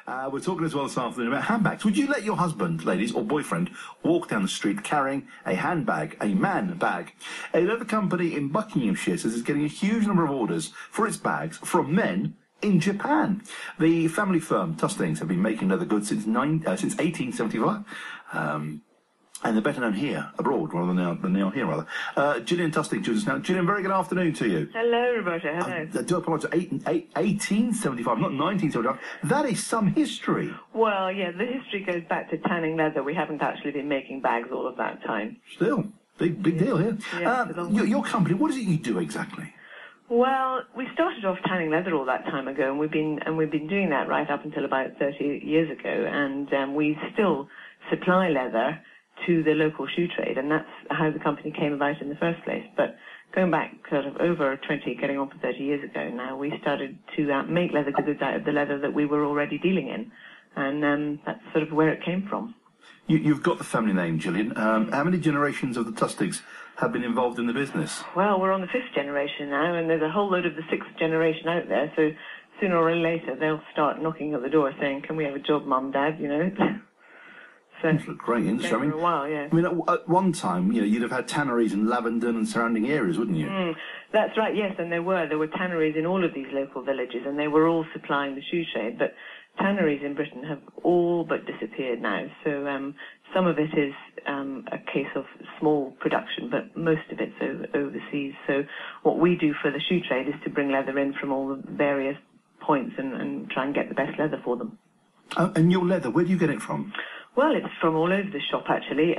We're talking as well this afternoon about handbags. Would you let your husband, ladies, or boyfriend walk down the street carrying a handbag, a man bag? A leather company in Buckinghamshire says it's getting a huge number of orders for its bags from men in Japan. The family firm Tustings have been making leather goods since 1875. And they're better known here, abroad, rather than they are here, rather. Gillian Tusting joins us now. Gillian, very good afternoon to you. Hello, Roberta. Hello. I do apologise. 1875, not 1975. That is some history. Well, yeah, the history goes back to tanning leather. We haven't actually been making bags all of that time. Still, big deal here. Yeah, your company, what is it you do exactly? Well, we started off tanning leather all that time ago, and we've been doing that right up until about 30 years ago, and we still supply leather to the local shoe trade, and that's how the company came about in the first place. But going back sort of over 20, getting on for 30 years ago now, we started to make leather goods out of the leather that we were already dealing in, and that's sort of where it came from. You've got the family name, Gillian. How many generations of the Tustings have been involved in the business? Well, we're on the 5th generation now, and there's a whole load of the 6th generation out there, so sooner or later they'll start knocking at the door saying, "Can we have a job, Mum, Dad?" You know. It's a great industry. For a while, yeah. I mean, at one time, you'd have had tanneries in Lavendon and surrounding areas, wouldn't you? That's right, yes, and there were tanneries in all of these local villages, and they were all supplying the shoe trade, but tanneries in Britain have all but disappeared now, so some of it is a case of small production, but most of it's overseas. So what we do for the shoe trade is to bring leather in from all the various points and try and get the best leather for them. And your leather, where do you get it from? Well, it's from all over the shop, actually.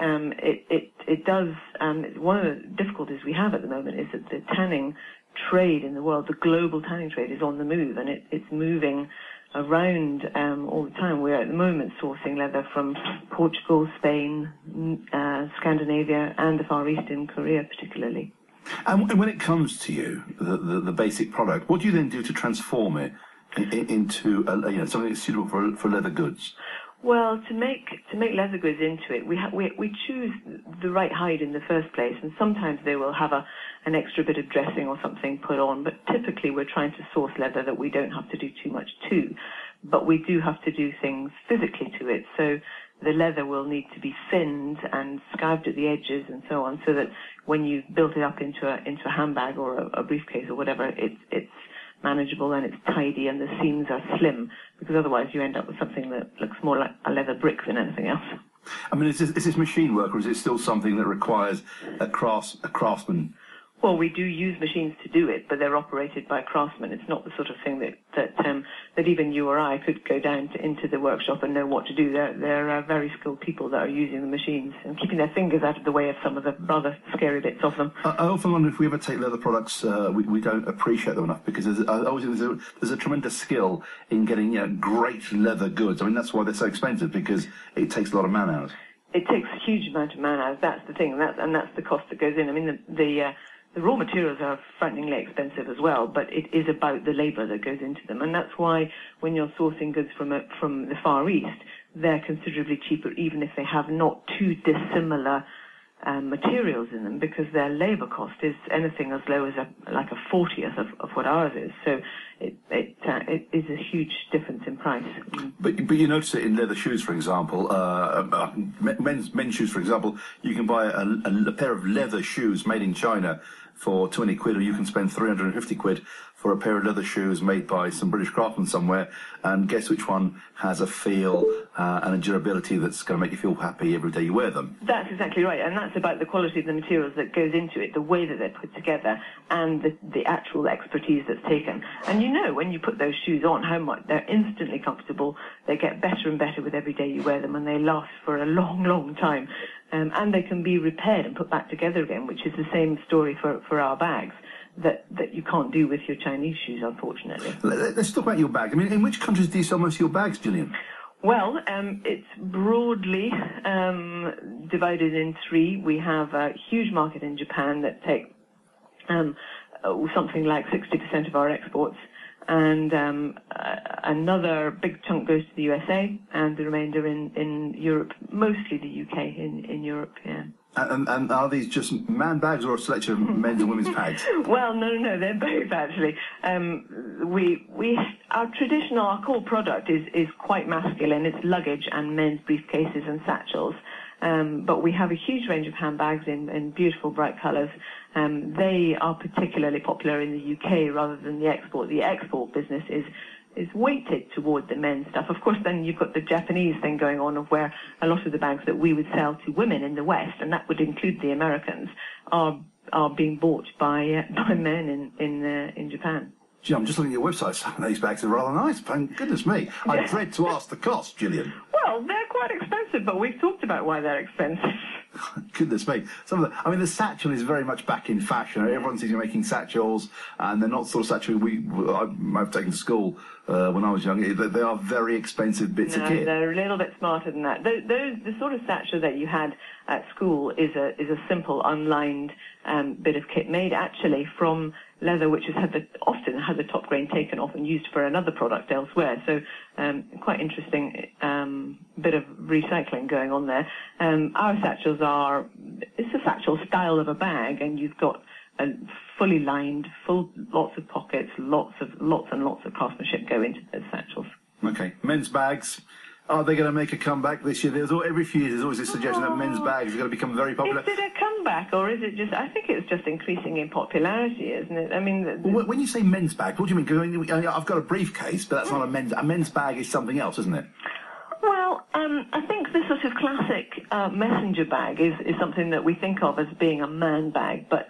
It does. One of the difficulties we have at the moment is that the tanning trade in the world, the global tanning trade, is on the move, and it's moving around all the time. We're at the moment sourcing leather from Portugal, Spain, Scandinavia, and the Far East in Korea, particularly. And when it comes to you, the basic product, what do you then do to transform it into something that's suitable for leather goods? Well, to make leather goods into it, we choose the right hide in the first place, and sometimes they will have an extra bit of dressing or something put on, but typically we're trying to source leather that we don't have to do too much to, but we do have to do things physically to it. So the leather will need to be thinned and scarved at the edges and so on, so that when you've built it up into a handbag or a briefcase or whatever, it's manageable and it's tidy and the seams are slim, because otherwise you end up with something that looks more like a leather brick than anything else. I mean, is this machine work, or is it still something that requires a craftsman? Well, we do use machines to do it, but they're operated by craftsmen. It's not the sort of thing that even you or I could go down into the workshop and know what to do. They're very skilled people that are using the machines and keeping their fingers out of the way of some of the rather scary bits of them. I often wonder if we ever take leather products, we don't appreciate them enough, because I always think there's a tremendous skill in getting great leather goods. I mean, that's why they're so expensive, because it takes a lot of man hours. It takes a huge amount of man hours. That's the thing, and that's the cost that goes in. I mean, the raw materials are frighteningly expensive as well, but it is about the labour that goes into them. And that's why when you're sourcing goods from the Far East, they're considerably cheaper, even if they have not too dissimilar materials in them, because their labour cost is anything as low as like a 40th of what ours is. So it is a huge difference in price. But you notice it in leather shoes, for example. Men's shoes, for example, you can buy a pair of leather shoes made in China for 20 quid, or you can spend 350 quid for a pair of leather shoes made by some British craftsman somewhere, and guess which one has a feel and a durability that's going to make you feel happy every day you wear them. That's exactly right, and that's about the quality of the materials that goes into it, the way that they're put together, and the actual expertise that's taken. And you know, when you put those shoes on, how much they're instantly comfortable. They get better and better with every day you wear them, and they last for a long, long time. And they can be repaired and put back together again, which is the same story for our bags that you can't do with your Chinese shoes, unfortunately. Let's talk about your bag. I mean, in which countries do you sell most of your bags, Gillian? Well, it's broadly divided in three. We have a huge market in Japan that takes something like 60% of our exports, and another big chunk goes to the USA, and the remainder in Europe, mostly the UK in Europe, yeah. And are these just man bags or a selection of men's and women's bags? Well, no, they're both actually. Our core product is quite masculine. It's luggage and men's briefcases and satchels. But we have a huge range of handbags in beautiful bright colours. They are particularly popular in the UK rather than the export. The export business is weighted toward the men's stuff. Of course, then you've got the Japanese thing going on of where a lot of the bags that we would sell to women in the West, and that would include the Americans, are being bought by men in Japan. Gee, I'm just looking at your website. Some of these bags are rather nice. Thank goodness me. I dread to ask the cost, Gillian. Well, they're quite expensive, but we've talked about why they're expensive. Goodness me. The satchel is very much back in fashion. Everyone seems to be making satchels, and they're not sort of satchel I've taken to school when I was young. They are very expensive bits of kit. They're a little bit smarter than that. The sort of satchel that you had at school is a simple, unlined bit of kit made actually from leather, which often had the top grain taken off and used for another product elsewhere. So quite interesting bit of recycling going on there. Our satchels it's a satchel style of a bag, and you've got a fully lined, lots of pockets, lots and lots of craftsmanship go into those satchels. Okay, men's bags. Are they going to make a comeback this year? Every few years there's always this suggestion that men's bags are going to become very popular. Is it a comeback, or is it just... I think it's just increasing in popularity, isn't it? I mean... When you say men's bag, what do you mean? I've got a briefcase, but that's not a men's bag is something else, isn't it? Well, I think the sort of classic messenger bag is something that we think of as being a man bag, but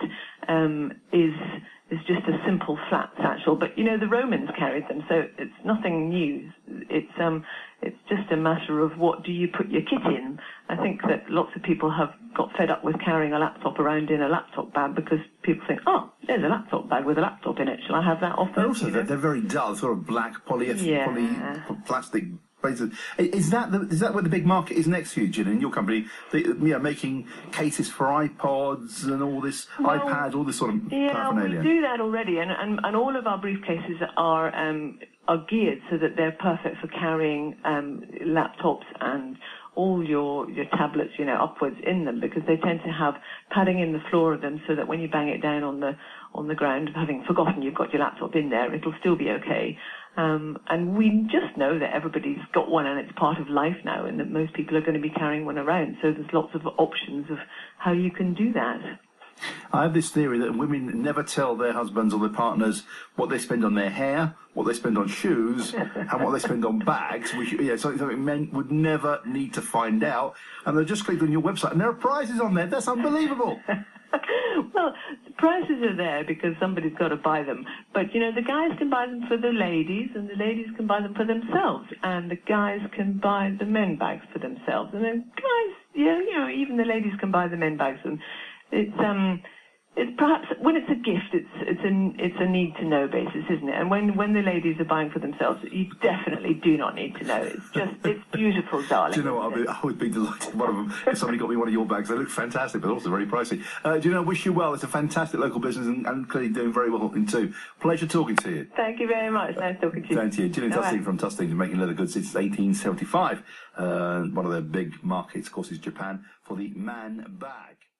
is just a simple flat satchel. But the Romans carried them, so it's nothing new. It's just a matter of what do you put your kit in. I think that lots of people have got fed up with carrying a laptop around in a laptop bag because people think, oh, there's a laptop bag with a laptop in it. Shall I have that off? And also, they're very dull, sort of black poly plastic. Is that where the big market is next to you, Gillian, in your company? Making cases for iPods and all this, iPads, all this sort of paraphernalia? Yeah, we do that already, and all of our briefcases are geared so that they're perfect for carrying laptops and all your tablets, upwards in them, because they tend to have padding in the floor of them so that when you bang it down on the ground, having forgotten you've got your laptop in there, it'll still be okay. And we just know that everybody's got one and it's part of life now, and that most people are going to be carrying one around. So there's lots of options of how you can do that. I have this theory that women never tell their husbands or their partners what they spend on their hair, what they spend on shoes, and what they spend on bags. Something men would never need to find out. And they're just clicked on your website, and there are prizes on there. That's unbelievable. Well, the prices are there because somebody's got to buy them. But, the guys can buy them for the ladies, and the ladies can buy them for themselves, and the guys can buy the men bags for themselves. And then guys, even the ladies can buy the men bags. And it's perhaps, when it's a gift, it's a need-to-know basis, isn't it? And when the ladies are buying for themselves, you definitely do not need to know. It's beautiful, darling. Do you know what? I would be delighted one of them if somebody got me one of your bags. They look fantastic, but also very pricey. I wish you well. It's a fantastic local business and clearly doing very well too. Pleasure talking to you. Thank you very much. Nice talking to you. Thank you. Gillian Tusting from Tusting, making leather goods since 1875. One of their big markets, of course, is Japan for the man bag.